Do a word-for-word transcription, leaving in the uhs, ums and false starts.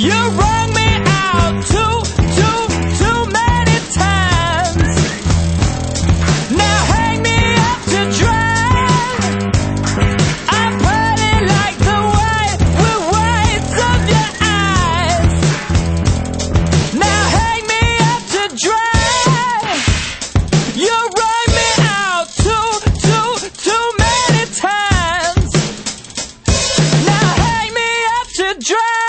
You wrung me out too, too, too many times. Now hang me up to dry. I'm pretty like the white with whites of your eyes. Now hang me up to dry. You wrung me out too, too, too many times. Now hang me up to dry.